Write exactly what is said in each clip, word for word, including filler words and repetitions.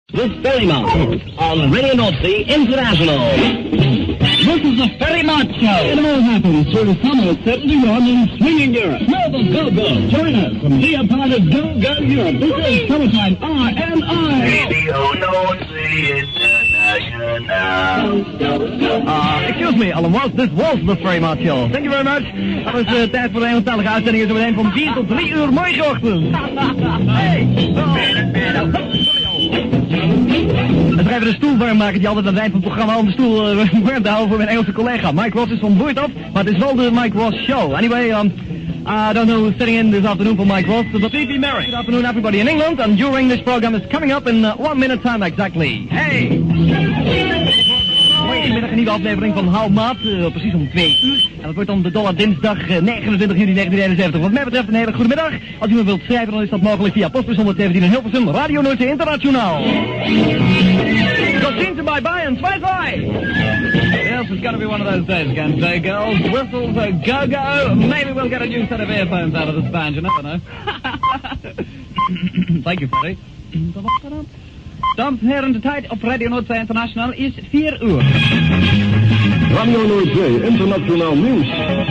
With Ferryman on Radio North Sea International. This is the Ferryman Show. It all happens through the summer at seventy-one in swinging Europe. Smell the go-go. Join us from be a part of Go-Go Europe. This is summertime R and I. Radio North Sea International. Uh, excuse me, Alan Walsh. This was the Ferryman Show. Thank you very much. Dat was uh, tijd voor de Engelstalige uitzending. Zo meteen van vier tot drie uur morgenochtend. Hey! Oh. We gaan even de stoel warm maken die altijd aan het eind van het programma om de stoel uh, warm te houden voor mijn Engelse collega. Mike Ross is van boord af, maar het is wel de Mike Ross Show. Anyway, um, I don't know who's sitting in this afternoon for Mike Ross, but P P Merrick. Good afternoon everybody in England, and your English program is coming up in uh, one minute time exactly. Hey! Goedemiddag, een nieuwe aflevering van Hou Maat, uh, precies om twee uur. En dat wordt dan de Dollar Dinsdag uh, negenentwintig juni negentien eenenzeventig. Wat mij betreft een hele goede middag. Als u me wilt schrijven, dan is dat mogelijk via postbus honderdzeventien in Hilversum, Radio Noordzee Internationaal. So soon to bye bye and bye bye. Yes, it's gonna be one of those days again today, girls. Whistles, a go-go. Maybe we'll get a new set of earphones out of this band, you never know. Thank you, Freddie. Dames en heren, de tijd op Radio Noordzee International is vier uur. Radio Noordzee Internationaal Nieuws.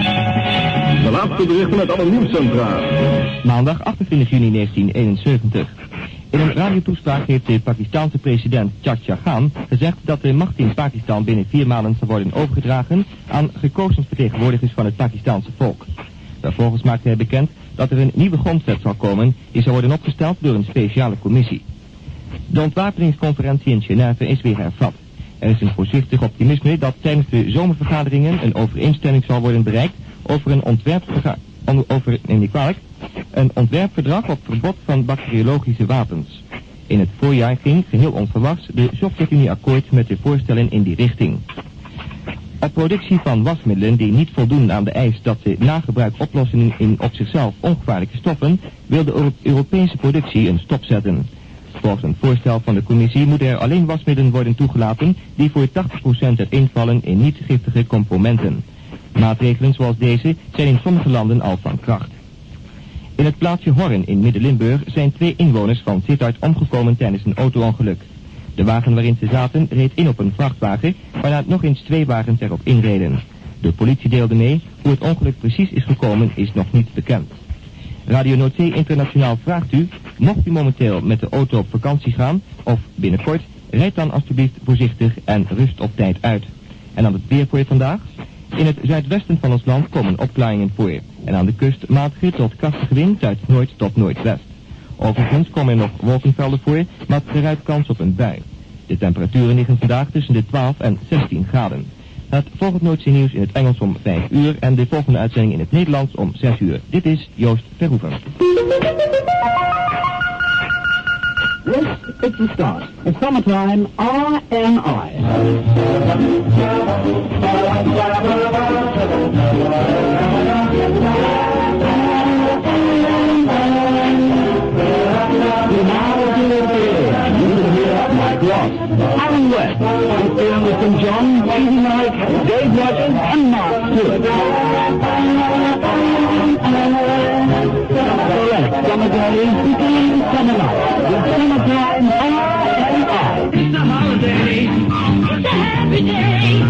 De laatste berichten met alle nieuwscentra. Maandag achtentwintig juni negentien eenenzeventig. In een radiotoespraak heeft de Pakistanse president Chacha Khan gezegd dat de macht in Pakistan binnen vier maanden zal worden overgedragen aan gekozen vertegenwoordigers van het Pakistanse volk. Vervolgens maakte hij bekend dat er een nieuwe grondwet zal komen die zal worden opgesteld door een speciale commissie. De ontwapeningsconferentie in Genève is weer hervat. Er is een voorzichtig optimisme dat tijdens de zomervergaderingen een overeenstemming zal worden bereikt over een ontwerpverga- over, neem ik kwalijk, een ontwerpverdrag op verbod van bacteriologische wapens. In het voorjaar ging, geheel onverwachts, de Sovjet-Unie akkoord met de voorstellen in die richting. Op productie van wasmiddelen die niet voldoen aan de eis dat ze na gebruik oplossen in op zichzelf ongevaarlijke stoffen, wil de Euro- Europese productie een stop zetten. Volgens een voorstel van de commissie moeten er alleen wasmiddelen worden toegelaten die voor tachtig procent invallen in niet giftige componenten. Maatregelen zoals deze zijn in sommige landen al van kracht. In het plaatsje Horren in Midden-Limburg zijn twee inwoners van Sittard omgekomen tijdens een auto-ongeluk. De wagen waarin ze zaten reed in op een vrachtwagen, waarna nog eens twee wagens erop inreden. De politie deelde mee, hoe het ongeluk precies is gekomen is nog niet bekend. Radio Noordzee Internationaal vraagt u, mocht u momenteel met de auto op vakantie gaan, of binnenkort, rijd dan alsjeblieft voorzichtig en rust op tijd uit. En dan het weer voor je vandaag. In het zuidwesten van ons land komen opklaringen voor. En aan de kust matige tot krachtige wind uit noord tot noordwest. Overigens komen er nog wolkenvelden voor, maar eruit kans op een bui. De temperaturen liggen vandaag tussen de twaalf en zestien graden. Het volgende Noordzee nieuws in het Engels om vijf uur en de volgende uitzending in het Nederlands om zes uur. Dit is Joost Verhoeven. Yes, it's the start. It's summertime, R and I. Alan West, Christian Saint John, Stephen Knight, Dave Rogers, and Mark Stewart. Correct, summer days, between summer nights, with summertime, R and I. It's a holiday, it's a happy day.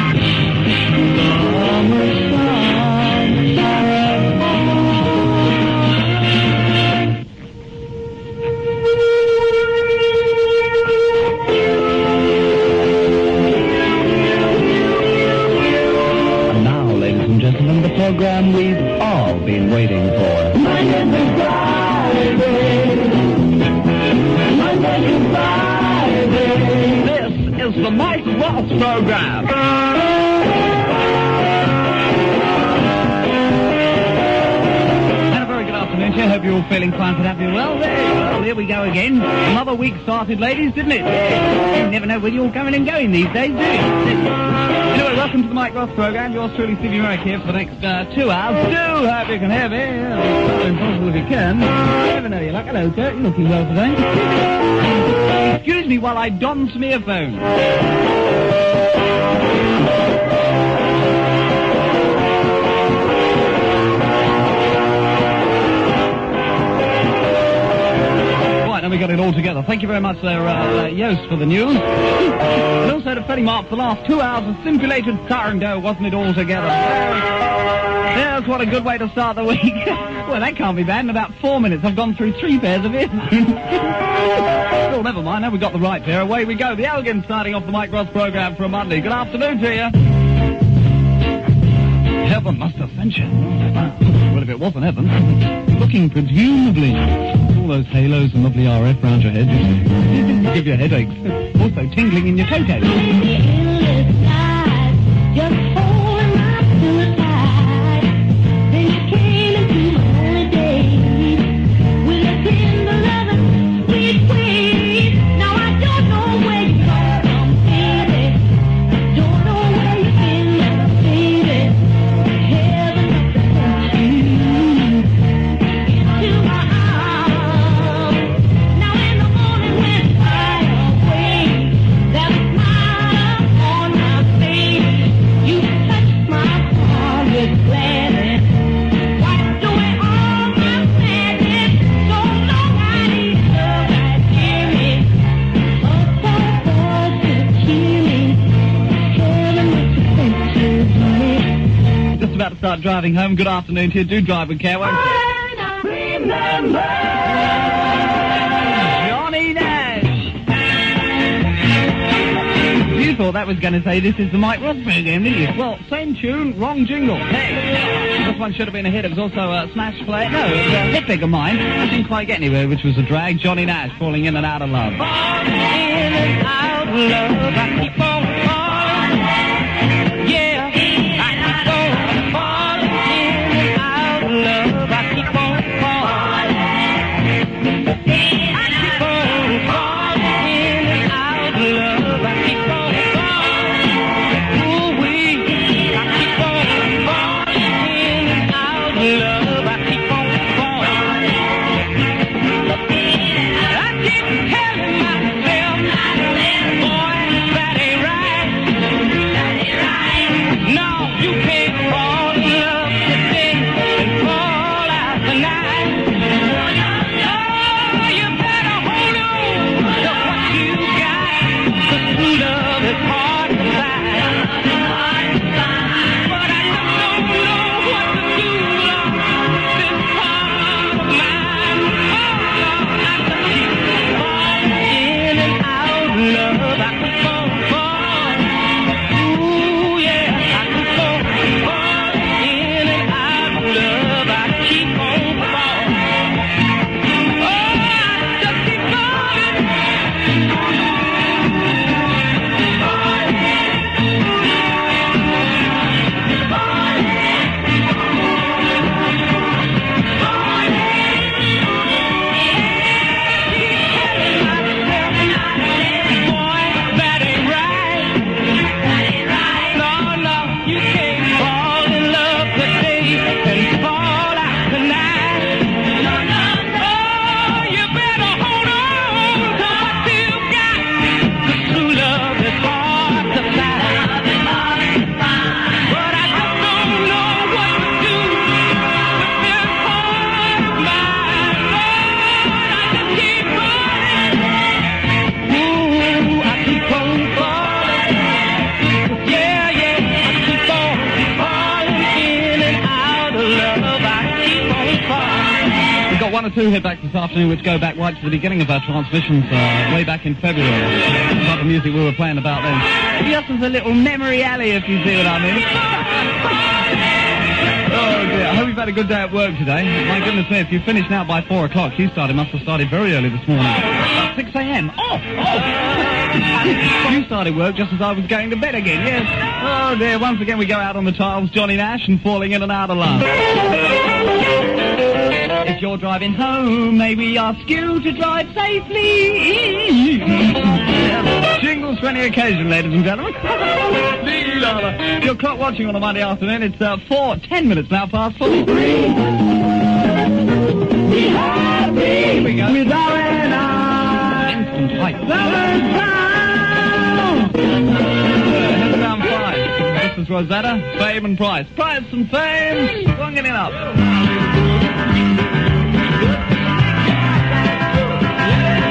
Program we've all been waiting for. Monday to Friday. Monday to Friday. This is the Mike Ross program. And a very good afternoon, sir. Hope you're all feeling fine and happy. Well, there, well, here we go again. Another week started, ladies, didn't it? You never know where you're coming and going these days, do you? Anyway, welcome to the Mike Ross program. Yours truly, Stevie Merrick here for the next uh, two hours. Do hope you can hear me. It's impossible if you can. You never know your luck. Hello, Kurt. You're looking well today. Excuse me while I don some earphones. we got it all together. Thank you very much there, uh, uh, Yost, for the news. And also to Freddie Mark for the last two hours of simulated Sarando, wasn't it all together? Yes, what a good way to start the week. Well, that can't be bad. In about four minutes, I've gone through three pairs of earphones. Oh, never mind. Now we've got the right pair. Away we go. The Elgin starting off the Mike Ross program for a Monday. Good afternoon to you. Heaven must have sent you. Well, if it wasn't heaven, looking presumably all those halos and lovely R F round your head, give you headaches. Also tingling in your toe-taps. About to start driving home. Good afternoon to you. Do drive with care, won't you? Remember Johnny Nash. You thought that was going to say this is the Mike Ross program, didn't you? Well, same tune, wrong jingle. Hey, this one should have been a hit. It was also a smash play. No, it was a hit big of mine. I didn't quite get anywhere, which was a drag. Johnny Nash, Falling In and Out of Love. Falling in and out of love. I keep on falling. Yeah. One or two hit back this afternoon which go back right to the beginning of our transmissions, uh, way back in February. The type of music we were playing about then. Just as a little memory alley, if you see what I mean. Oh dear, I hope you've had a good day at work today. My goodness me, if you finished now by four o'clock, you started, must have started very early this morning. About six a.m. Oh! Oh! You started work just as I was going to bed again, yes. Oh dear, once again we go out on the tiles, Johnny Nash and Falling In and Out of Love. If you're driving home, may we ask you to drive safely. Jingles for any occasion, ladies and gentlemen. If you're clock watching on a Monday afternoon, it's uh, four, ten minutes now past four. Be happy. Here we go. With our instant hype. Here's round five. This is Rosetta, Fame and Price. Price and Fame, swinging it up. Yeah.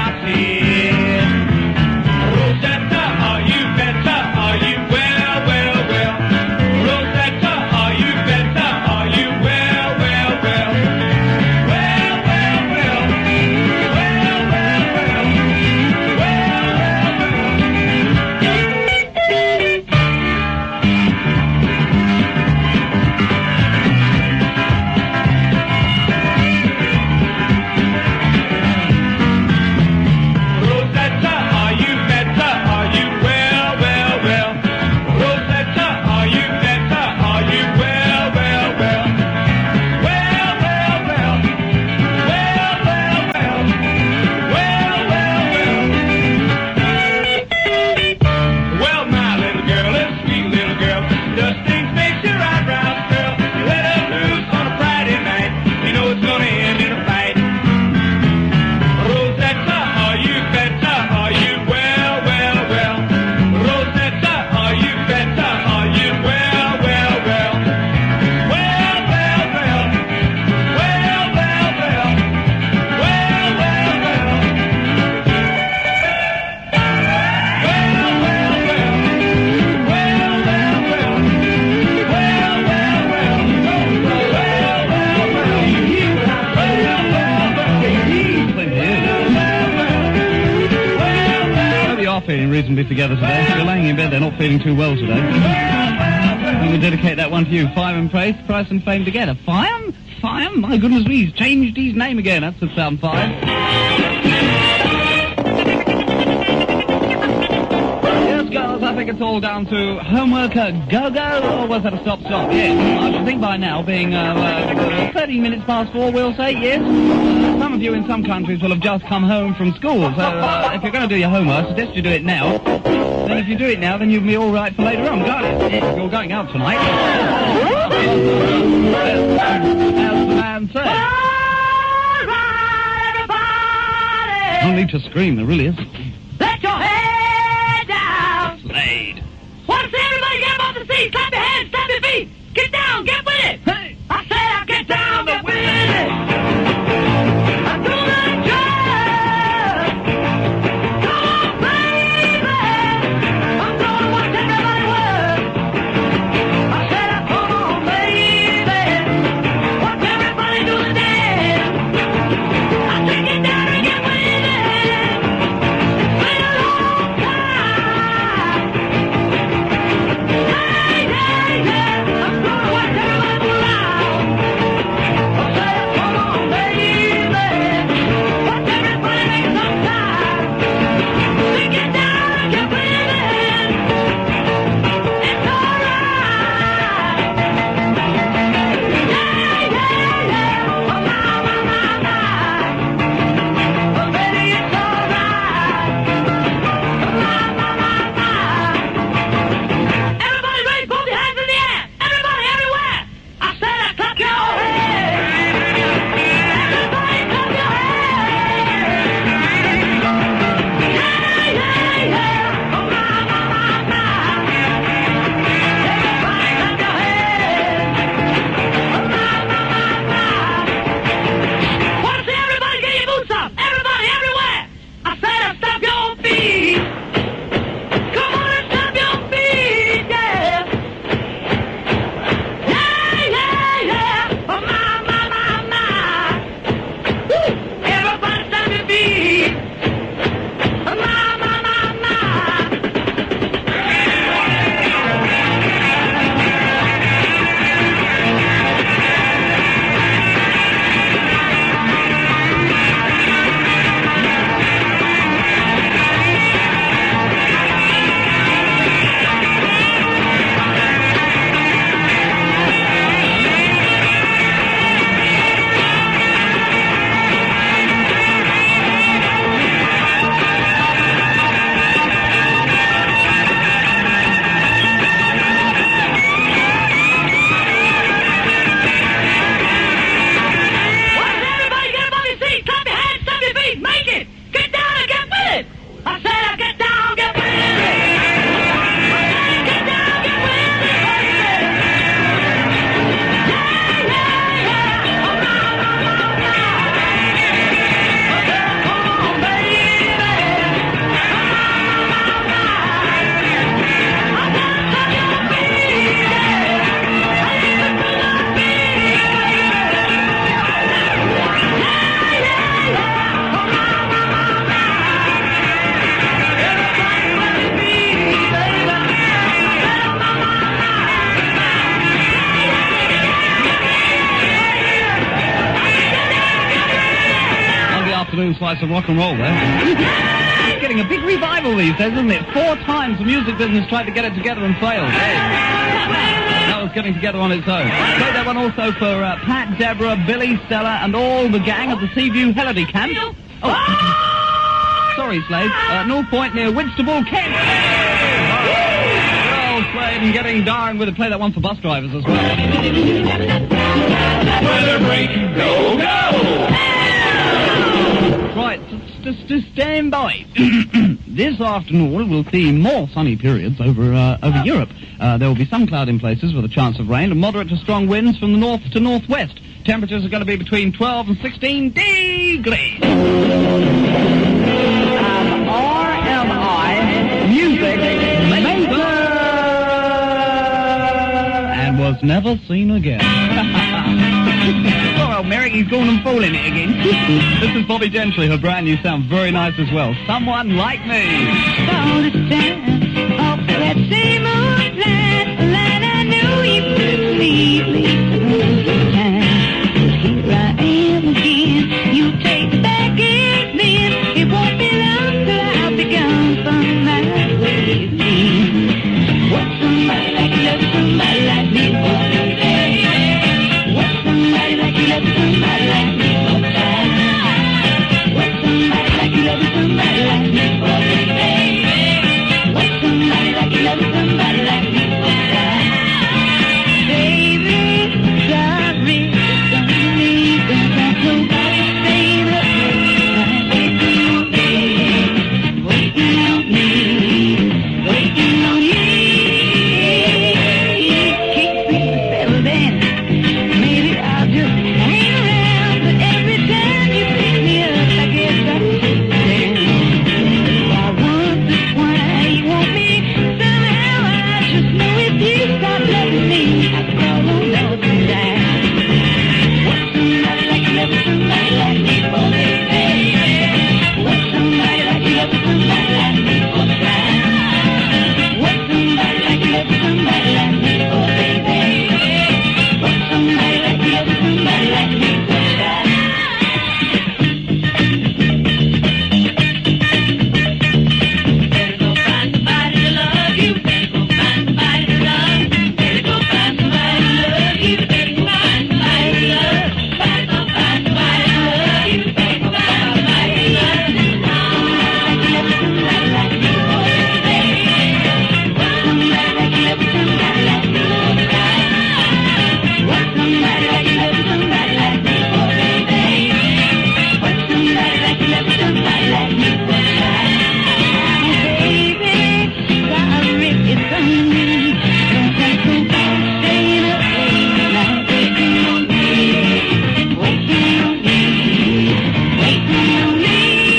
party. Rosetta, are you better? Are you well, well, well? Rosetta, are you better? Are you well, well, well? Well, well, well. Well, well, well. Well, Rosetta, are you better? Are you well, well, well? Rosetta, are you better? Are you well, well, well? Well, well, well. Well, well, well. Well, well, well. Well, my little girl, a sweet little girl, just things makes your eyebrows curl. You let her loose on a Friday night, you know it's gonna end in a fight. Rosetta, are you better? Are you well, well, well? Rosetta, are you better? Are you well, well, well? Well, well, well. Well, well, well. Well, well, well. Well, well, well. Well, well, well. Well, well, well. Well, well, well. You hear what I say? Well, well, well. Maybe you are feeling reasonably together today. If you're laying in bed, they're not feeling too well today. I'm going to dedicate that one to you. Fire and praise, price and fame together. Fire? Fire? My goodness me, he's changed his name again. That's the sound fire. Yes, girls, I think it's all down to homework a go-go, or was that a stop-stop? Yes, I should think by now, being uh, uh, thirty minutes past four, we'll say, yes. Uh, some of you in some countries will have just come home from school, so uh, if you're going to do your homework, I suggest you do it now. Then if you do it now, then you'll be all right for later on, got it? If you're going out tonight. As the man said. All right, everybody. No need to scream, there really is. Let your head down. Slade. Want to see everybody get up off the seat? Clap your hands, clap your feet. Get down, get with it. Hey. I said I'll get down, get with it. I'm gonna drive. Come on, baby. I'm gonna watch everybody work. I said, come on, baby. Watch everybody do the dance. I said, get down and get with it. afternoon slice of rock and roll there. It's getting a big revival these days, isn't it? Four times the music business tried to get it together and failed. That was getting together on its own. Played that one also for uh, Pat, Deborah, Billy, Stella, and all the gang at the Seaview Holiday Camp. Oh, sorry, Slade. Uh, North Point near Whitstable, Kent. Well, Slade, and getting darn with it. Play that one for bus drivers as well. Weather break, go, go! Right, just, just stand by. This afternoon we'll see more sunny periods over uh, over Europe. Uh, there will be some cloud in places with a chance of rain and moderate to strong winds from the north to northwest. Temperatures are going to be between twelve and sixteen degrees. And R M I Music Maker and was never seen again. Poor old Merrick, he's gone and fallen it again. This is Bobby Gentry, her brand new sound, very nice as well. Someone Like Me. All the time, off that same old line, line I knew you could leave me time. Here I am again, you take back and then it won't be long till I'll be gone from my way again. What's somebody like you love somebody like me? What's somebody like you love somebody like me? What's somebody like you love somebody like me? What's somebody like you love somebody like me? Baby, sorry, sorry, don't want nobody staying up late, waiting on me, waiting on me, waiting on you. Keep things settled in. Maybe I'll just hang around, but every time you pick me up, I guess I sit down. I wonder why you want me. Somehow I just know if you stop loving me, I'd crawl on over and down. What's somebody like you love somebody like me for, baby? What's somebody like you love somebody like me for, baby? What's somebody like you love somebody like me for, baby? What's somebody like you love somebody like me for, baby? Better go find somebody to love you. Better go find somebody to love. Better go find somebody to love you. Better go find somebody to love. Better go find somebody to love you. Better go find somebody to love. Somebody like you love somebody like me, oh baby. Somebody like you love somebody like me, oh baby. What's somebody like you love somebody like me, oh baby? What's somebody like you love somebody like me, oh baby? Baby, sorry, it's on me. Don't want nobody staying up late night, waiting on me, waiting on me, waiting on me.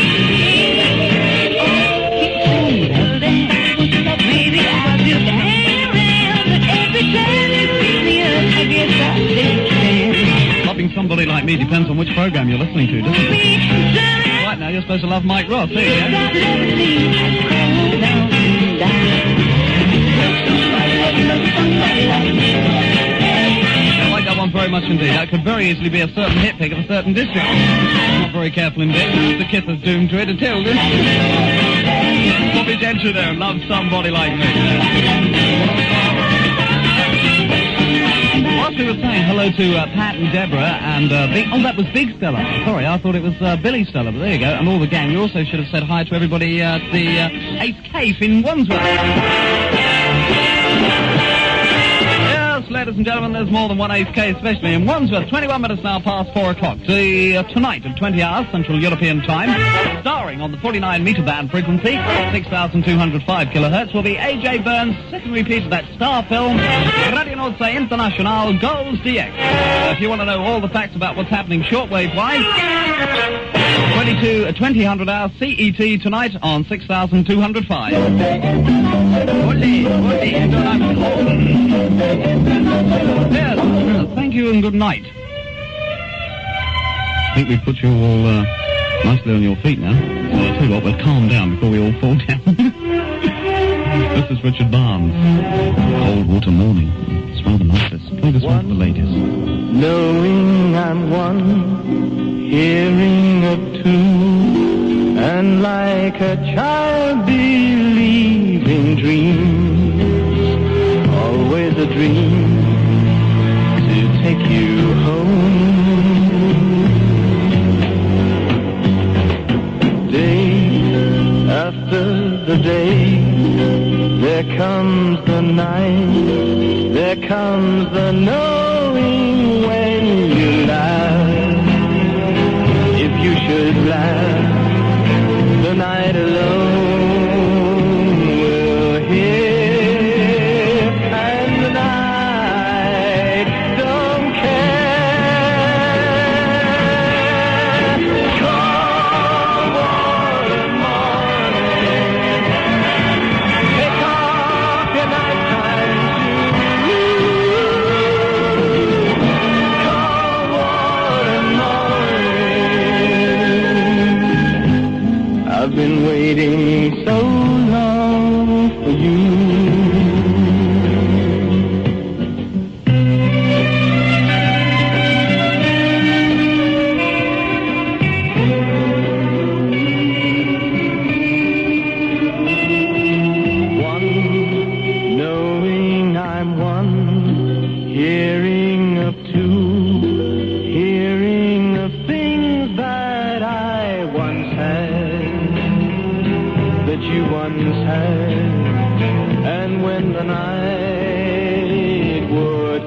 Oh, keep saying settled in. Maybe I'll just hang around, but every time you pick me up, I guess I'll sit down. Loving somebody like me depends on which program you're listening to, doesn't it? Right now, you're supposed to love Mike Ross. There you go. Stop loving me, I'd crawl down and down. Somebody like you love somebody like me. I like that one very much indeed. That could very easily be a certain hit pick of a certain district. Not very careful indeed. The Kiss is doomed to it until this. Bobby Gentry there, love somebody like me. Whilst we were saying hello to uh, Pat and Deborah and uh, Big... Oh, that was Big Stella. Sorry, I thought it was uh, Billy Stella, but there you go. And all the gang. We also should have said hi to everybody at the uh, Ace Cave in Wandsworth. Yes, ladies and gentlemen, there's more than one Ace Cave, especially in Wandsworth. twenty-one minutes now past four o'clock. The, uh, tonight at twenty hours, Central European Time, starring on the forty-nine meter band frequency, six thousand two hundred five kilohertz, will be A J Burns' second repeat of that star film, Radio Nordsee International Goes D X. Uh, if you want to know all the facts about what's happening shortwave-wise, twenty-two, uh, twenty hundred hours C E T tonight on six thousand two hundred five. Ole, ole, international. Yes, uh, thank you and good night. I think we've put you all uh, nicely on your feet now. So I'll tell you what, we'll calm down before we all fall down. This is Richard Barnes. Cold Water Morning. It's rather nice. Let's play this one for the ladies. Knowing I'm one, hearing of two, and like a child believing dreams, always a dream to take you home. Day after the day, there comes the night, there comes the knowing when you laugh. If you should laugh, the night alone will hear, and the night don't care. Come on, morning, take off your nighttime shoes. Come on, morning, I've been waiting so long for you. One, knowing I'm one, hearing of two, hearing of things that I once had, that you once had, and when the night would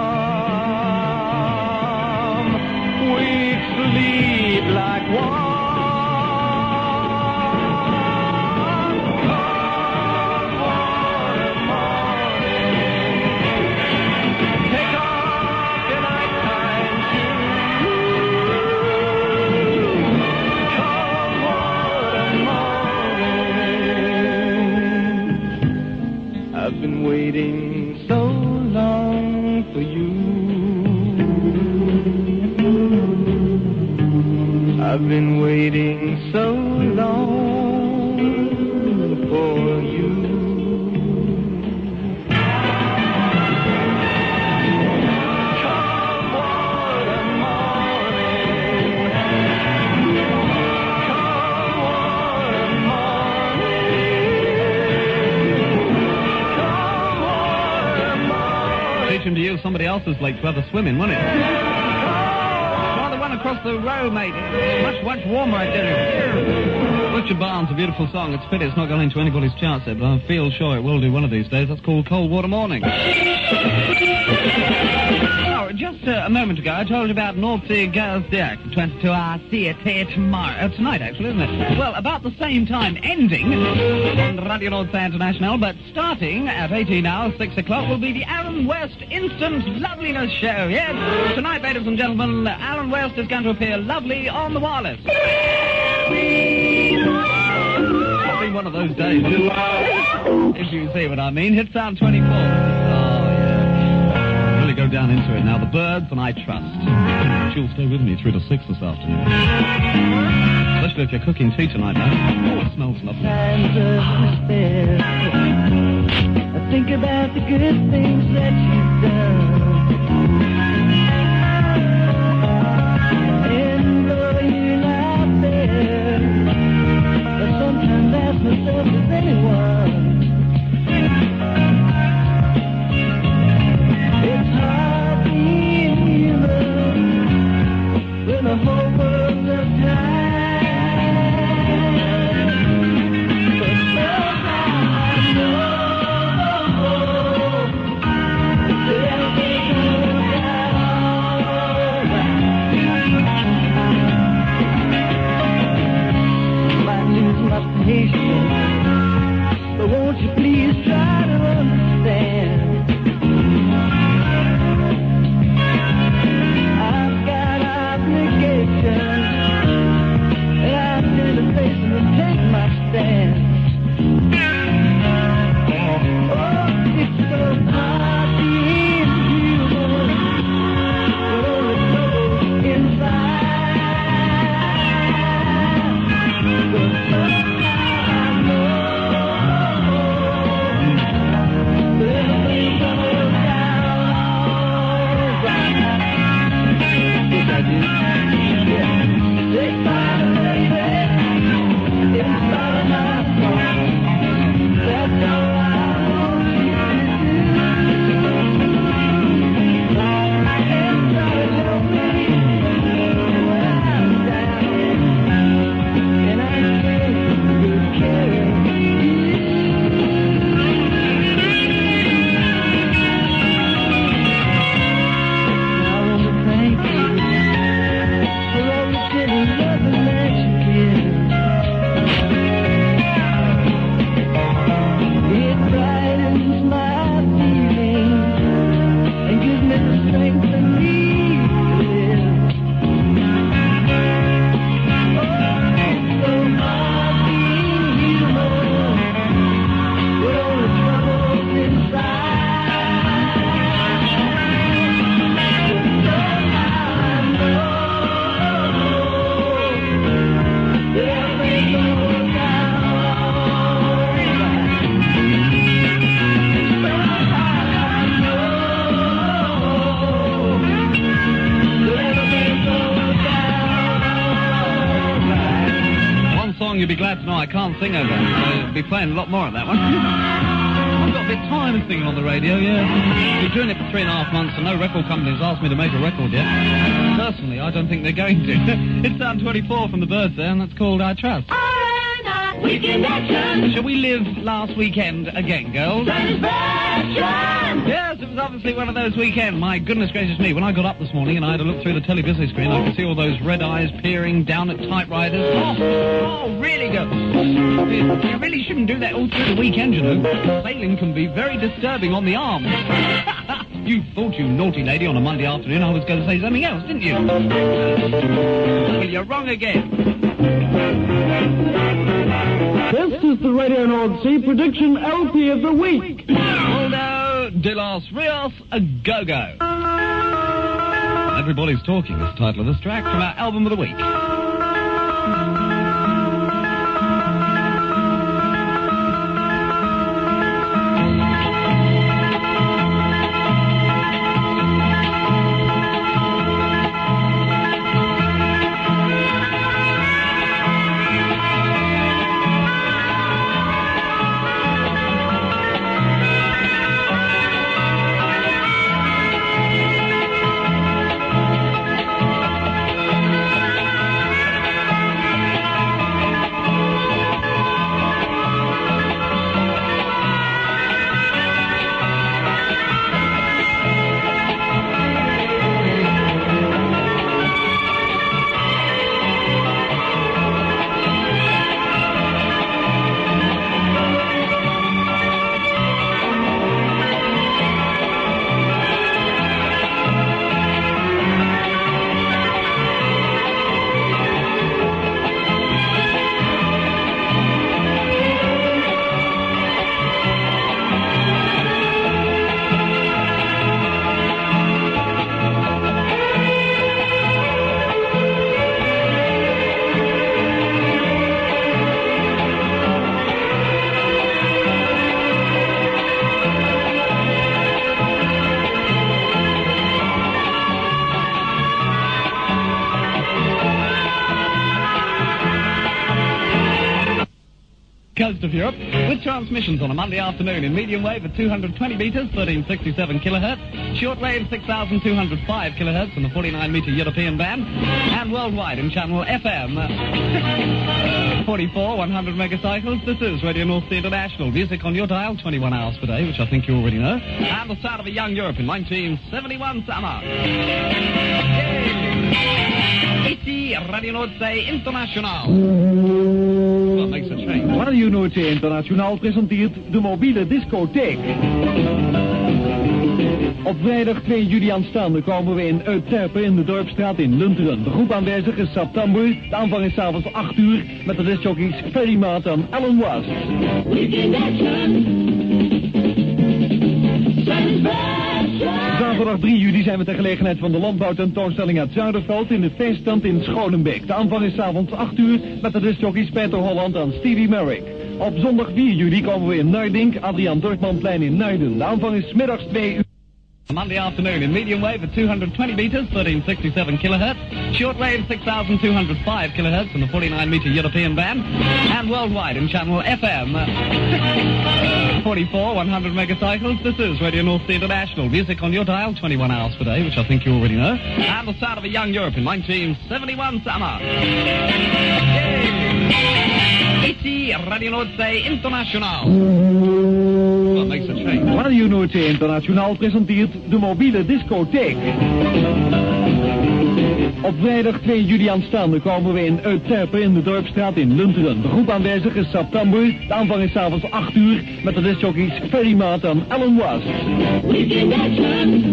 come, we'd sleep like one. Come on, morning, take off your nighttime shoes. Come on, morning, I've been waiting so long for you. I've been waiting so long for you. Come on, morning, come on, morning. Teach him to use somebody else's lake to have a swim in, wouldn't it? Try the one across the road, mate. It's much, much warmer, I tell you. Richard Barnes, a beautiful song. It's a pity it's not gone into anybody's charts yet, but I feel sure it will do one of these days. That's called Cold Water Morning. Oh, just uh, a moment ago, I told you about North Sea Girls' Day, twenty-two hour theatre tomorrow, uh, tonight actually, isn't it? Well, about the same time ending on Radio North Sea International, but starting at eighteen hours, six o'clock, will be the Alan West Instant Loveliness Show. Yes, tonight, ladies and gentlemen, Alan West is going to appear lovely on the wireless. It's been one of those days, if you see what I mean. Hit sound twenty-four. Oh, yeah. Really go down into it now. The Birds and I Trust. She'll stay with me three to six this afternoon. Especially if you're cooking tea tonight, now. Oh, it smells lovely. Times of despair, I think about the good things that you've done. And though you're not there, I sometimes ask myself if anyone. It's hard being human when the whole world's uptight. But somehow I know that everything turns out alright. Might lose my patience, but won't you please try to understand? I've got obligations, and I tend to face them and take my stand. Oh, it's so hard being human, but only trouble inside. But somehow I know that everything's gonna work out alright. Yes, I do. Yeah. Take my song you'll be glad to know I can't sing over. I'll be playing a lot more of that one. I've got a bit tired of singing on the radio, yeah. I've been doing it for three and a half months and no record company's asked me to make a record yet. Personally, I don't think they're going to. It's Sound twenty-four from the Birds there, and that's called I Trust. Weekend action. Shall we live last weekend again, girls? Satisfaction. Yes, it was obviously one of those weekends. My goodness gracious me, when I got up this morning and I had a look through the televisual screen, I could see all those red eyes peering down at typewriters. Oh, oh really good. You really shouldn't do that all through the weekend, you know. Sailing can be very disturbing on the arm. You thought, you naughty lady, on a Monday afternoon I was going to say something else, didn't you? Well, you're wrong again. This is the Radio North Sea Prediction L P of the Week. Aldo de los Rios a Go-Go. Everybody's Talking is the title of this track from our album of the week. Coast of Europe, with transmissions on a Monday afternoon in medium wave at two hundred twenty meters, thirteen sixty-seven kilohertz, shortwave six thousand two hundred five kilohertz in the forty-nine meter European band, and worldwide in channel F M uh, forty-four, one hundred megacycles. This is Radio North Sea International. Music on your dial, twenty-one hours per day, which I think you already know, and the sound of a young Europe in nineteen seventy-one summer. Ici Radio Noordzee International. What makes a change? Radio Noordzee Internationaal presenteert de mobiele discotheek. Op vrijdag twee juli aanstaande komen we in Euterpe in de Dorpstraat in Lunteren. De groep aanwezig is September. De aanvang is s'avonds acht uur met de discjockeys Ferry Maat en Alan West. Weekend action. Zaterdag drie juli zijn we ter gelegenheid van de landbouwtentoonstelling uit Zuiderveld in de feeststand in Scholenbeek. De aanvang is s'avonds acht uur met de discjockeys Peter Holland en Stevie Merrick. Op zondag vier juli komen we in Nuidink, Adriaan Dortmannplein in Nuiden. De aanvang is 's middags twee uur. Monday afternoon in medium wave at two hundred twenty meters, thirteen sixty-seven kilohertz, shortwave six thousand two hundred five kilohertz in the forty-nine meter European band, and worldwide in channel F M uh, forty-four, one hundred megacycles. This is Radio North Sea International. Music on your dial, twenty-one hours per day, which I think you already know, and the sound of a young Europe in nineteen seventy-one summer. Ici Radio Noordzee International. What makes a change? Radio Noordzee Internationaal presenteert de mobiele discotheek. Op vrijdag twee juli aanstaande komen we in Euterpe in de Dorpstraat in Lunteren. De groep aanwezig is September. De aanvang is s'avonds acht uur met de discjockeys Ferry Maat en Alan West. Weekend action.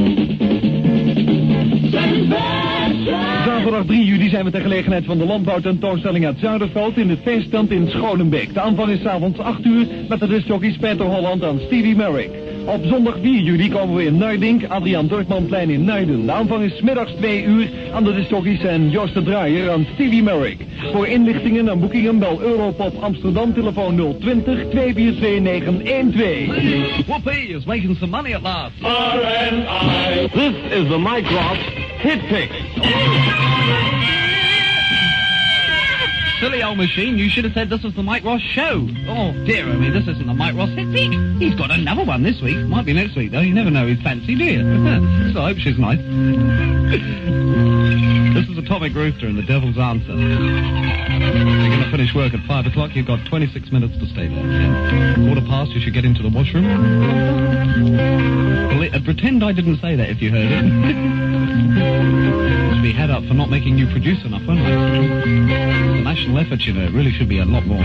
Zaterdag drie juli zijn we ter gelegenheid van de landbouwtentoonstelling uit Zuiderveld in de feeststand in Scholenbeek. De aanvang is s'avonds acht uur met de discjockeys Peter Holland en Stevie Merrick. Op zondag vier juli komen we in Nuidink, Adriaan Dortmannplein in Nuiden. De aanvang is 's middags twee uur aan de discjockeys en Joost de Draaier en Stevie Merrick. Voor inlichtingen en boekingen bel Europop Amsterdam telefoon nul twintig, twee vier twee, negen een twee. Whoopee is making some money at last. R and I. This is the Mycroft Hit Pick. silly old machine. You should have said this was the Mike Ross show. Oh, dear, I mean, this isn't the Mike Ross hit pick. He's got another one this week. Might be next week, though. You never know his fancy, do you? So I hope she's nice. This is Atomic Rooster and the Devil's Answer. You're going to finish work at five o'clock. You've got twenty-six minutes to stay there. Yeah? Quarter past, you should get into the washroom. Well, uh, pretend I didn't say that if you heard it. Should be head up for not making you produce enough, won't I? The national effort, you know, really should be a lot more.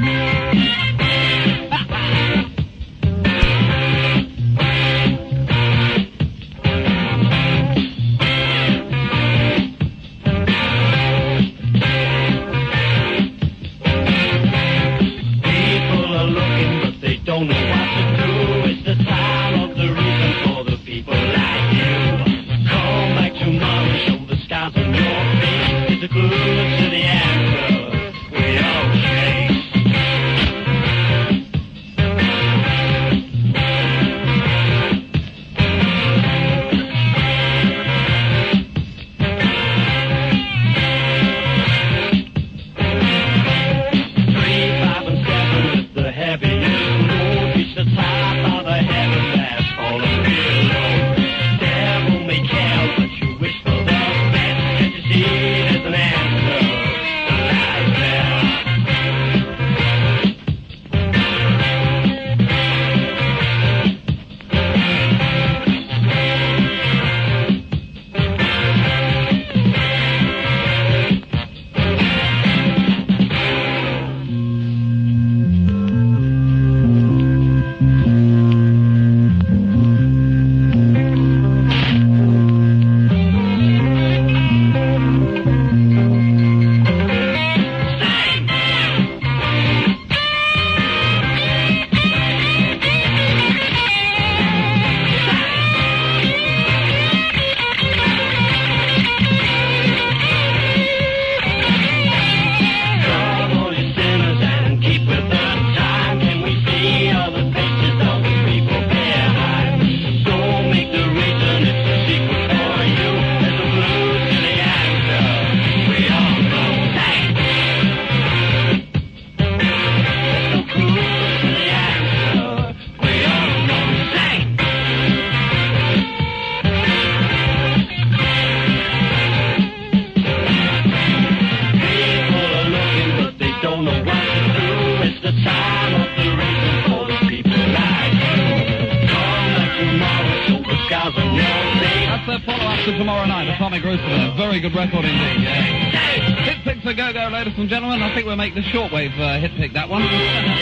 Very good record indeed, yeah. Hit Picks a Go-Go, ladies and gentlemen. I think we'll make the shortwave uh, hit pick, that one.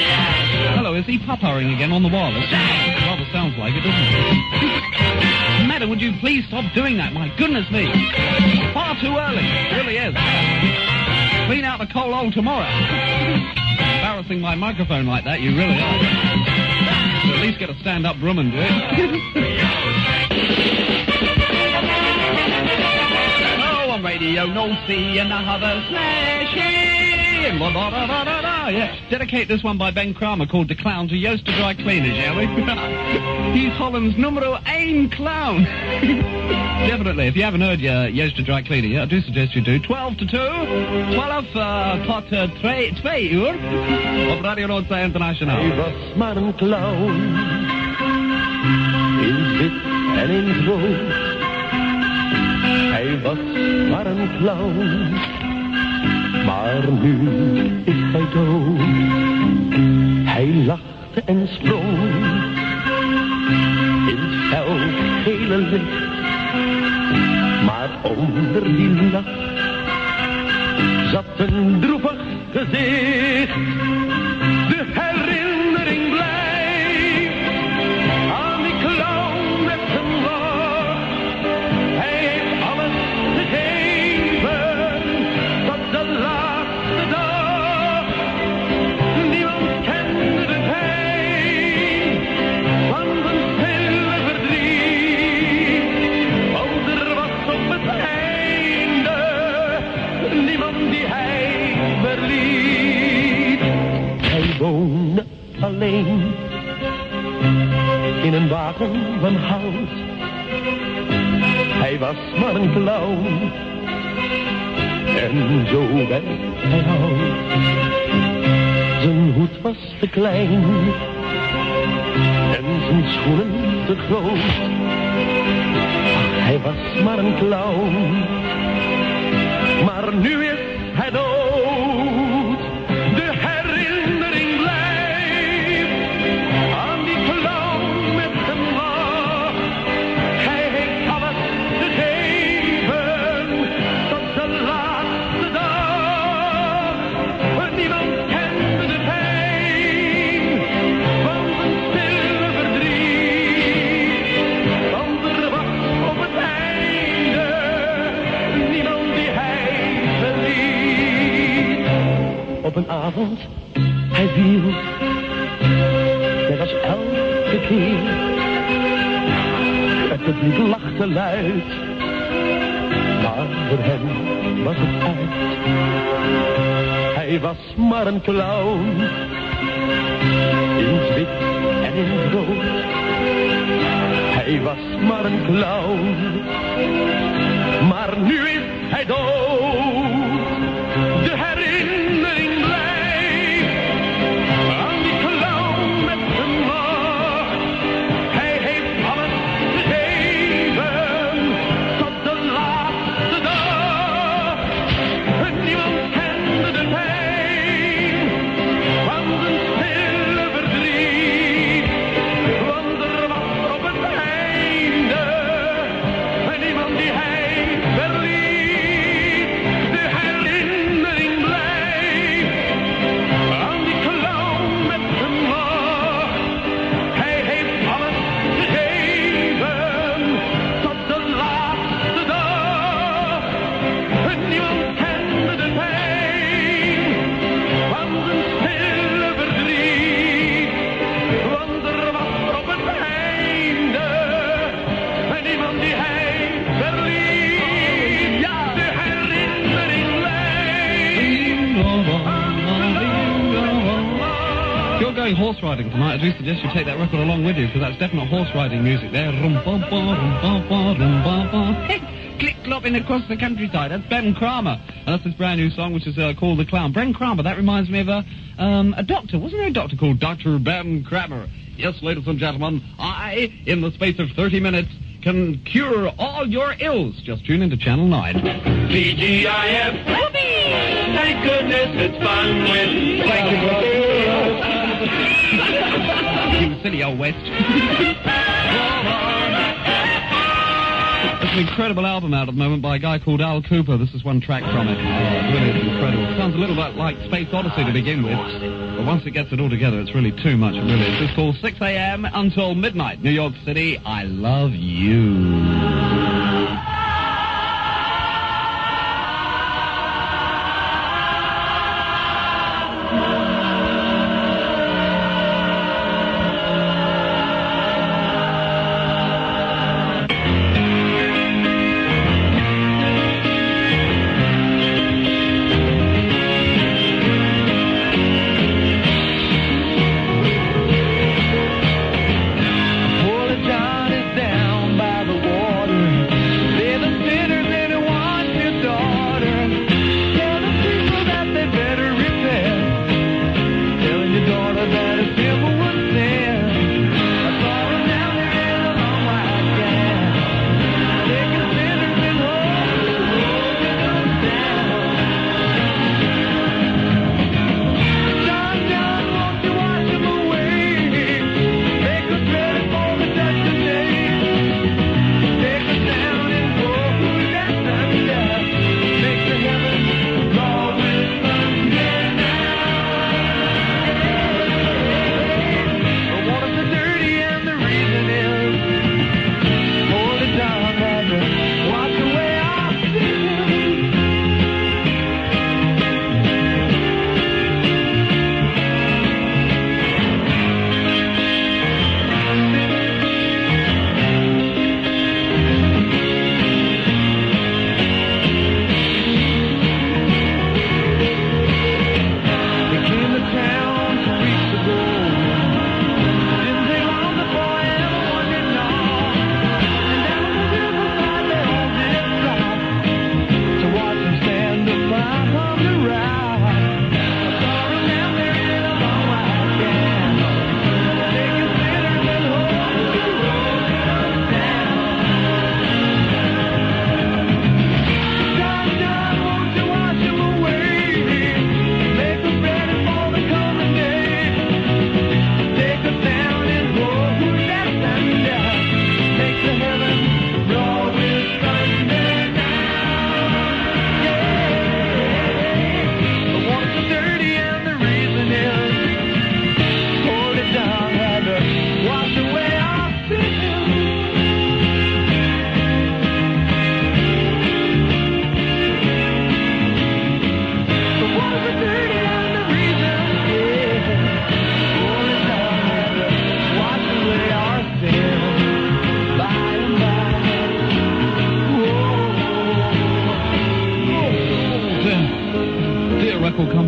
Hello, is he puttering again on the wireless? It rather sounds like it, doesn't it? Madam, would you please stop doing that? My goodness me. Far too early. It really is. Clean out the coal hole tomorrow. Embarrassing my microphone like that, you really are. So at least get a stand-up broom and do it. Radio, no C, another smashing. La, la, la, la, la, la. Yeah. Dedicate this one by Ben Kramer called The Clown to Joost de Dry Cleaner, shall we? He's Holland's numero one clown. Definitely, if you haven't heard uh, Joost de Dry Cleaner yet, I do suggest you do. twaalf to two, twaalf uh, tot uh, twee, twee uur op Radio Noordzee International. Hij was maar een clown, in wit en in rood. Hij was maar een clown, maar nu is hij dood. Hij lachte en sprong in het fel gele licht. Maar onder die lach zat een droevig gezicht. De herinnering blijft aan die clown met zijn woord. Hij heeft alles gegeven tot de laatste dag. Niemand kende de pijn van zijn stille verdriet. Want er was op het einde niemand die hij verliet. Hij woonde alleen in een wagen van hout. Hij was maar een clown en zo werd hij houdt. Zijn hoed was te klein en zijn schoenen te groot. Ach, hij was maar een clown, maar nu is hij dood. De herinnering blijft aan die clown met zijn lach. Hij heeft alles gegeven tot de laatste dag. Maar niemand kende de pijn van zijn stille verdriet. Want er was op het einde niemand die hij verliet. Op een avond, hij viel, net als elke keer. Het publiek lachte luid, maar voor hem was het uit. Hij was maar een clown, in het wit en in het rood. Hij was maar een clown, maar nu is hij dood. De herinnering blijft aan die clown met zijn lach. Hij heeft alles gegeven tot de laatste dag. En niemand kende de pijn van zijn stille verdriet. Want er was op het einde niemand die hij verliet. De herinnering blijft aan die clown met zijn lach. Hij heeft alles gegeven tot de laatste dag. En niemand kende de pijn van zijn stille verdriet. Want er was op het einde niemand die hij verliet. Ja, de herinnering If you're going horse riding tonight, I do suggest you take that record along with you, because that's definite horse riding music there. Click clopping across the countryside. That's Ben Kramer, and that's his brand new song, which is uh, called The Clown. Ben Kramer, that reminds me of a, um, a doctor. Wasn't there a doctor called Doctor Ben Kramer? Yes, ladies and gentlemen, I, in the space of thirty minutes, can cure all your ills. Just tune into Channel nine. T G I F. Thank goodness it's fun with You silly old West. There's an incredible album out at the moment by a guy called Al Cooper. This is one track from it. Oh, it really is incredible. It sounds a little bit like Space Odyssey to begin with, but once it gets it all together, it's really too much. It really is. It's called six a.m. until midnight. New York City, I love you. John is down by the water.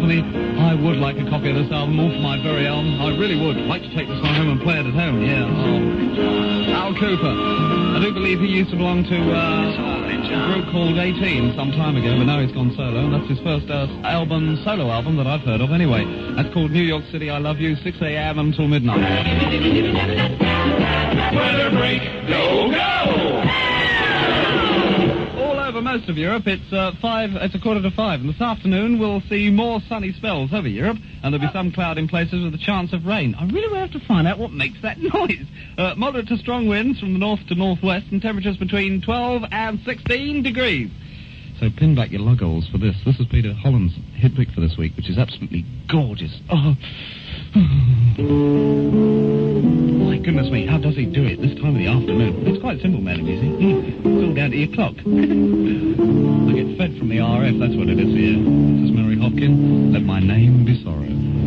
personally, I would like a copy of this album all for my very own. I really would like to take this one home and play it at home, yeah. Oh. Al Cooper. I do believe he used to belong to uh, a group called eighteen some time ago, but now he's gone solo, and that's his first uh, album, solo album that I've heard of anyway. That's called New York City, I Love You, six a.m. until midnight. Weather break, go, go! All over most of Europe, it's uh, five. It's a quarter to five, and this afternoon we'll see more sunny spells over Europe, and there'll be some cloud in places with a chance of rain. I really will have to find out what makes that noise. Uh, moderate to strong winds from the north to northwest, and temperatures between twelve and sixteen degrees. So pin back your lug-holes for this. This is Peter Holland's hit pick for this week, which is absolutely gorgeous. Oh. My goodness me, how does he do it this time of the afternoon? It's quite simple, madam, you see. It's all down to your clock. I get fed from the R F, that's what it is here. This is Mary Hopkin. Let my name be sorrow.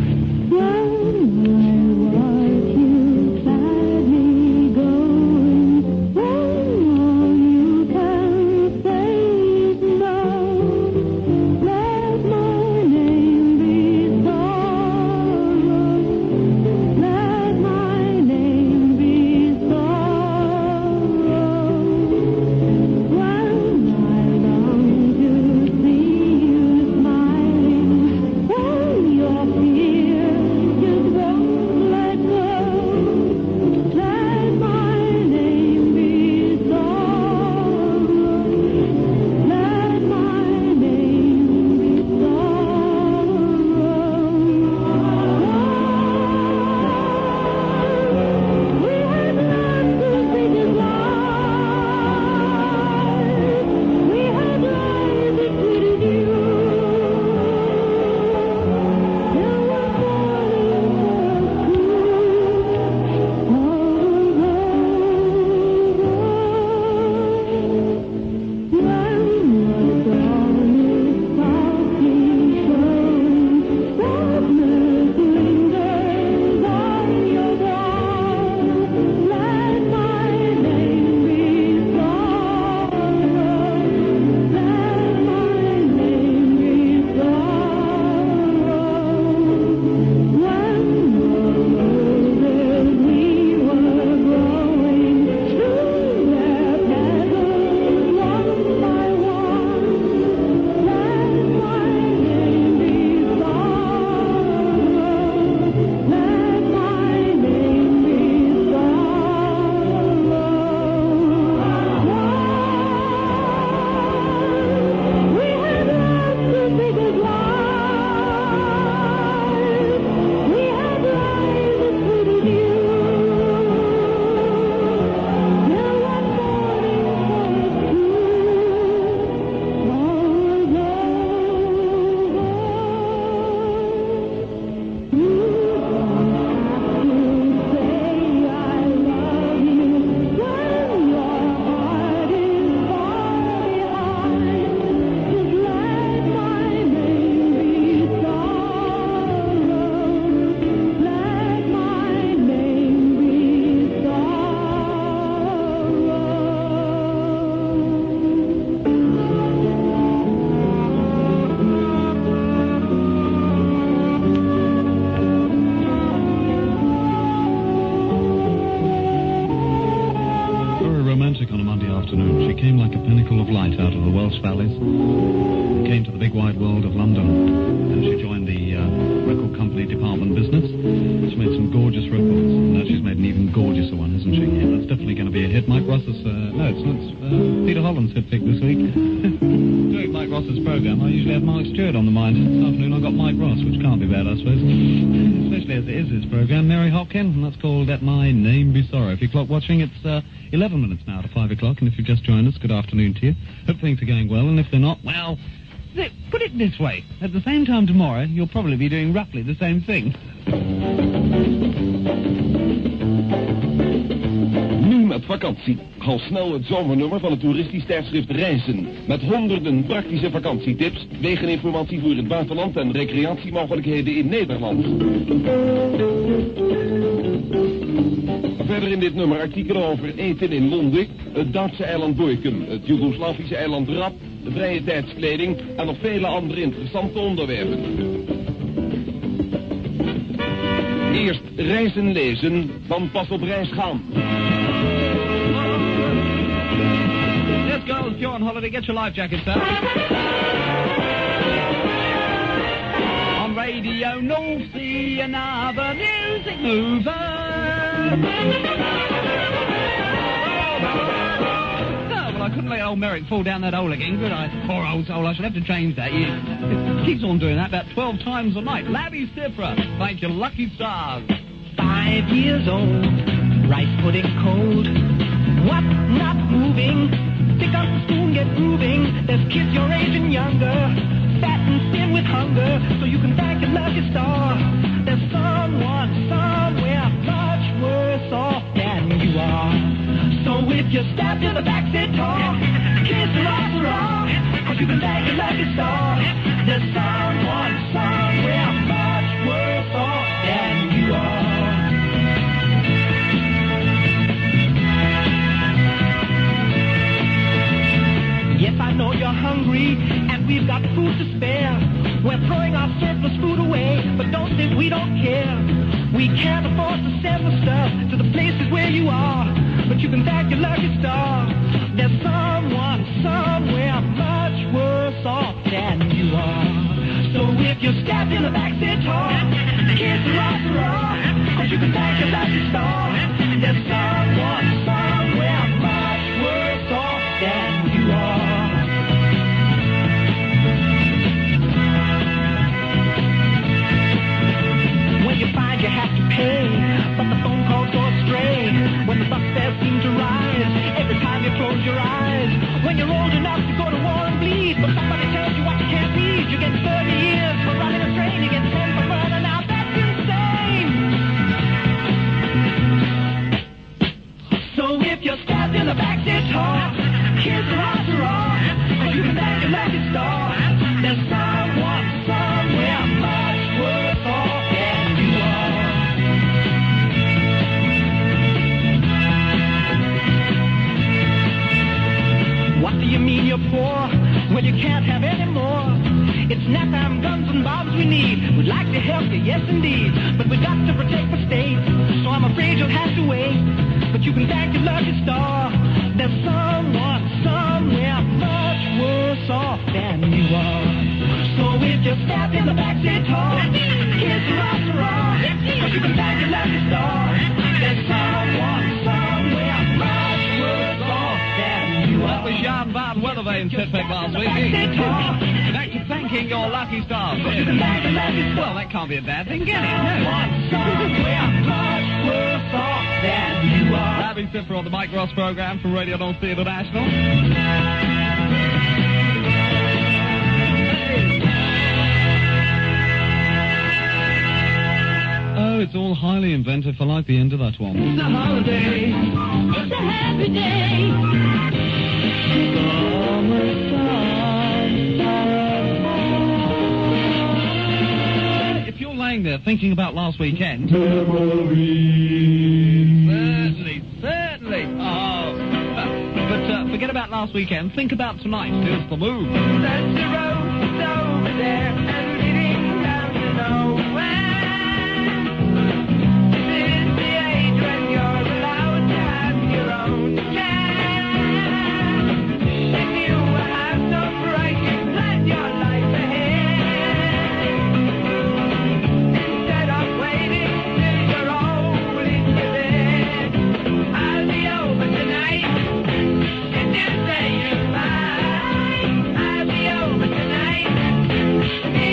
Watching. It's uh, eleven minutes now to five o'clock, and if you've just joined us, good afternoon to you. Hope things are going well, and if they're not, well, put it this way. At the same time tomorrow, you'll probably be doing roughly the same thing. Nu met vakantie. Al snel het zomernummer van het toeristisch tijdschrift Reizen. Met honderden praktische vakantietips, wegeninformatie voor het buitenland en recreatiemogelijkheden in Nederland. Verder in dit nummer artikelen over eten in Londen, het Duitse eiland Borkum, het Joegoslavische eiland Rab, de vrije tijdskleding en nog vele andere interessante onderwerpen. Reizen lezen van Pas op reis gaan. Let's go, if you're on holiday, get your life jacket, sir. On Radio North Sea, another music mover. I couldn't let old Merrick fall down that hole again, could I? Poor old soul, I should have to change that. He keeps on doing that about twelve times a night. Labby Cifra, thank you, lucky stars. Five years old, rice pudding cold. What, not moving? Pick up the spoon, get moving. There's kids your age and younger, fat and thin with hunger, so you can thank your lucky star. There's someone somewhere much worse off than you are. So if you're stabbed in the backseat door, kiss the rock, rock, cause you can thank your lucky star. There's someone somewhere much worse off than you are. Yes, I know you're hungry, and we've got food to spare. We're throwing our surplus food away, but don't think we don't care. We can't afford to send the stuff to the places where you are, but you can thank your lucky star. There's someone somewhere much worse off than you are. So if you're stabbed in the backseat door, kiss the rock, rock, cause you can thank your lucky star. There's someone somewhere much worse off than you are. When you find you have to pay, but the phone calls go astray. When the bus fares seem to rise, every time you close your eyes. When you're old enough to go to war and bleed, but somebody tells you what you can't read. You get thirty years for running a train, you get ten for burning out. That's insane. So if you're stabbed in the backseat door, kiss the rock, rock, cause you can thank your lucky star. There's someone somewhere much worse off than you are. What do you mean you're poor? Well, you can't have any more. It's napalm, guns, and bombs we need. We'd like to help you, yes indeed, but we've got to protect the state, so I'm afraid you'll have to wait. But you can thank your lucky star. There's someone somewhere much worse off than you are. So if you're stabbed in the backseat door, kiss the rock, rock, cause you can thank your lucky star. There's someone somewhere much worse off than you are. That was Jan van Weatherveen Setback last week. Thank you, thanking your lucky stars. Well, that can't be a bad thing, can it? No. Somewhere much worse off than you are. Labby Cifra on the Mike Ross program from Radio North Sea International. Oh, it's all highly inventive. I like the end of that one. It's a holiday. It's a happy day. If you're laying there thinking about last weekend... Memories. Certainly, certainly. Oh. But uh, forget about last weekend. Think about tonight. Here's the move. That's the road over there and leading down to nowhere. This is the age when you're allowed to have your own chance. If you have no price, you plan your life ahead. Instead of waiting till you're old in your bed, I'll be over tonight. If you say you're mine, I'll be over tonight.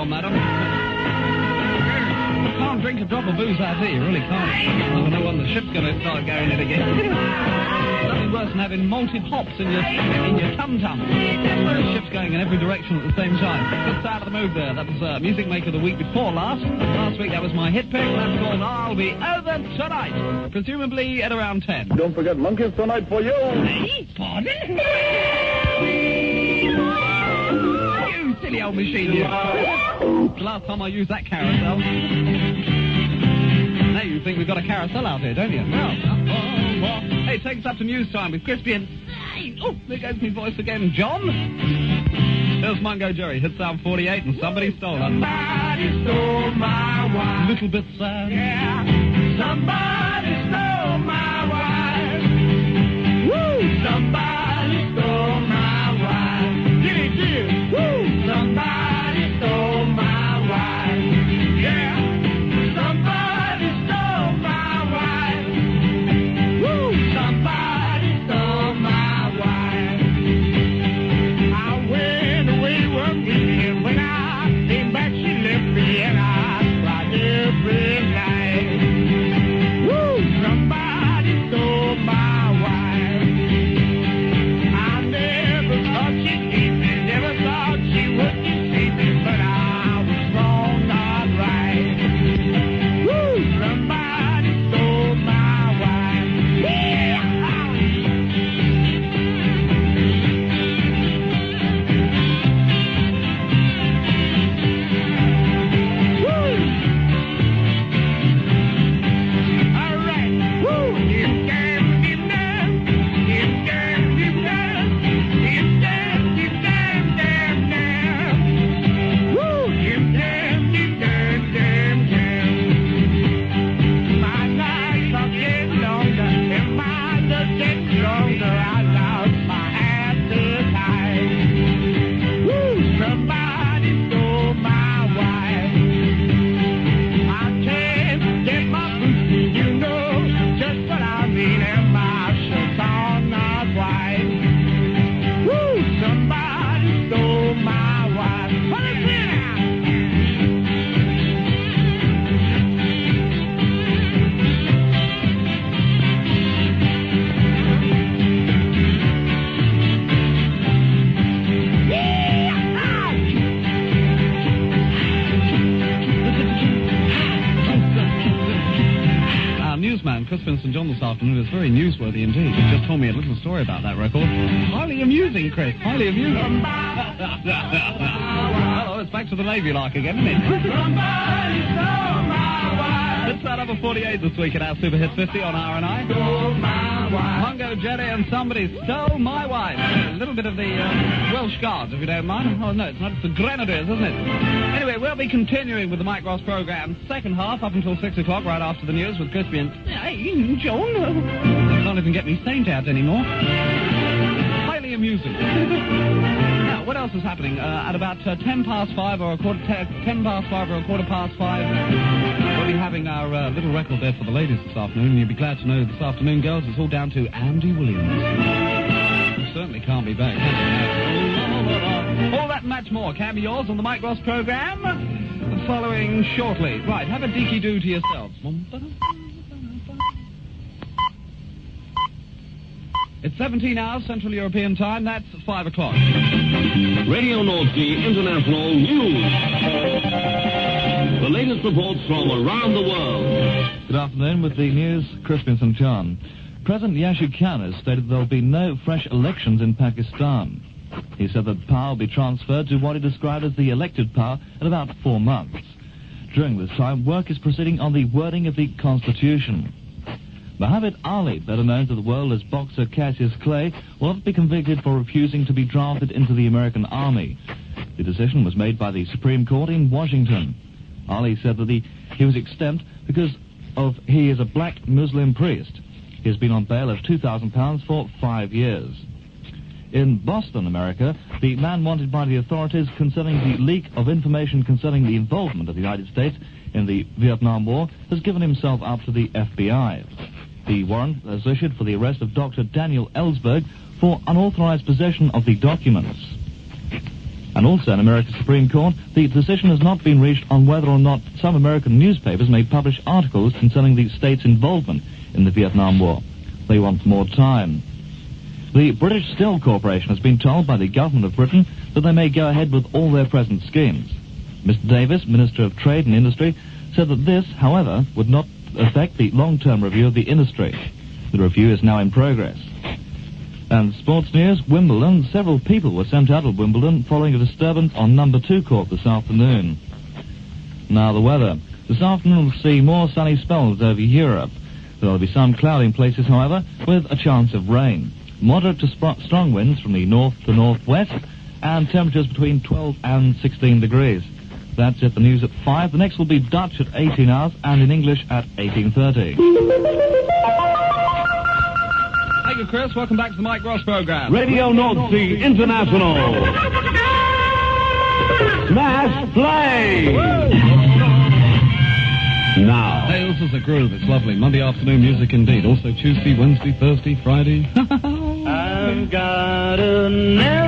on, madam. You can't drink a drop of booze out here, you really can't. I don't know when the ship's going to start going in again. Nothing worse than having malted hops in your in your tum-tum. The ship's going in every direction at the same time. That's out of the move there. That was uh, Music Maker the week before last. Last week that was my hit pick. That's called I'll Be Over Tonight. Presumably at around ten. Don't forget monkeys tonight for you. Hey, pardon? You silly old machine, you. The last time I used that carousel. Now you think we've got a carousel out here, don't you? Well, hey, take us up to news time with Crispy and... Oh, there goes my voice again. John? There's Mungo Jerry, hit Sound forty-eight, and somebody stole it. Somebody stole my wife. Little bit sad. Yeah. Somebody stole my wife. Woo! Somebody stole my wife. Get it, get it. Woo! Somebody stole my wife. Yeah. Somebody stole my wife. Woo! Somebody stole my wife. I went away one weekend. When I came back, she left me, and I cried every night. Woo! Somebody stole my wife. I never thought she'd keep me, never thought she would deceive me, but I was wrong, not right. Woo! Somebody stole my wife. Yeah! Woo! All right. Woo! You can be mad. You can be mad. You can be damn, damn, damn. Woo! You can be damn, damn, damn. My nights are getting longer, and mine are getting stronger. I lost my appetite. Woo! Somebody stole my wife. I can't get my boots, you know just what I mean, and my shirt's on not white. Woo! Somebody stole my wife. Put it in! Our newsman, Chris Vincent John, this afternoon is very newsworthy indeed. He just told me a little story about that record. Highly amusing, Chris. Highly amusing. Hello, it's back to the Navy like again, isn't it? Somebody stole my wife. It's that number forty-eight this week at our Super Hit fifty on R and I. Stole my wife. Mungo Jerry and Somebody Stole My Wife. A little bit of the uh, Welsh Guards, if you don't mind. Oh, no, it's not. It's the Grenadiers, isn't it? Anyway, we'll be continuing with the Mike Ross program. Second half up until six o'clock, right after the news with Crispy and... Hey, John. Can't even get me saint out anymore. Highly amusing. Now, what else is happening? Uh, at about uh, ten past five or a quarter... Te- ten past five or a quarter past five, we'll be having our uh, little record there for the ladies this afternoon. And you'll be glad to know this afternoon, girls, it's all down to Andy Williams. You certainly can't be back. All that and much more can be yours on the Mike Ross program. Following shortly. Right, have a deeky-doo to yourselves. It's seventeen hours Central European time. That's five o'clock. Radio North Sea International News. The latest reports from around the world. Good afternoon. With the news, Chris Vincent John. President Yashu Khan has stated there will be no fresh elections in Pakistan. He said that power will be transferred to what he described as the elected power in about four months. During this time, work is proceeding on the wording of the Constitution. Muhammad Ali, better known to the world as boxer Cassius Clay, will not be convicted for refusing to be drafted into the American Army. The decision was made by the Supreme Court in Washington. Ali said that he, he was exempt because of he is a black Muslim priest. He has been on bail of two thousand pounds for five years. In Boston, America, the man wanted by the authorities concerning the leak of information concerning the involvement of the United States in the Vietnam War has given himself up to the F B I. The warrant was issued for the arrest of Doctor Daniel Ellsberg for unauthorized possession of the documents. And also in America's Supreme Court, the decision has not been reached on whether or not some American newspapers may publish articles concerning the state's involvement in the Vietnam War. They want more time. The British Steel Corporation has been told by the government of Britain that they may go ahead with all their present schemes. Mister Davis, Minister of Trade and Industry, said that this, however, would not affect the long-term review of the industry. The review is now in progress. And sports news, Wimbledon. Several people were sent out of Wimbledon following a disturbance on number two court this afternoon. Now the weather. This afternoon we'll see more sunny spells over Europe. There will be some cloudy in places, however, with a chance of rain. Moderate to sp- strong winds from the north to northwest, and temperatures between twelve and sixteen degrees. That's it, the news at five. The next will be Dutch at eighteen hours, and in English at eighteen thirty. Thank you, Chris. Welcome back to the Mike Ross program. Radio North Sea International. Smash Play! Now. Hey, this is the groove. It's lovely. Monday afternoon music indeed. Also Tuesday, Wednesday, Thursday, Friday. I've got a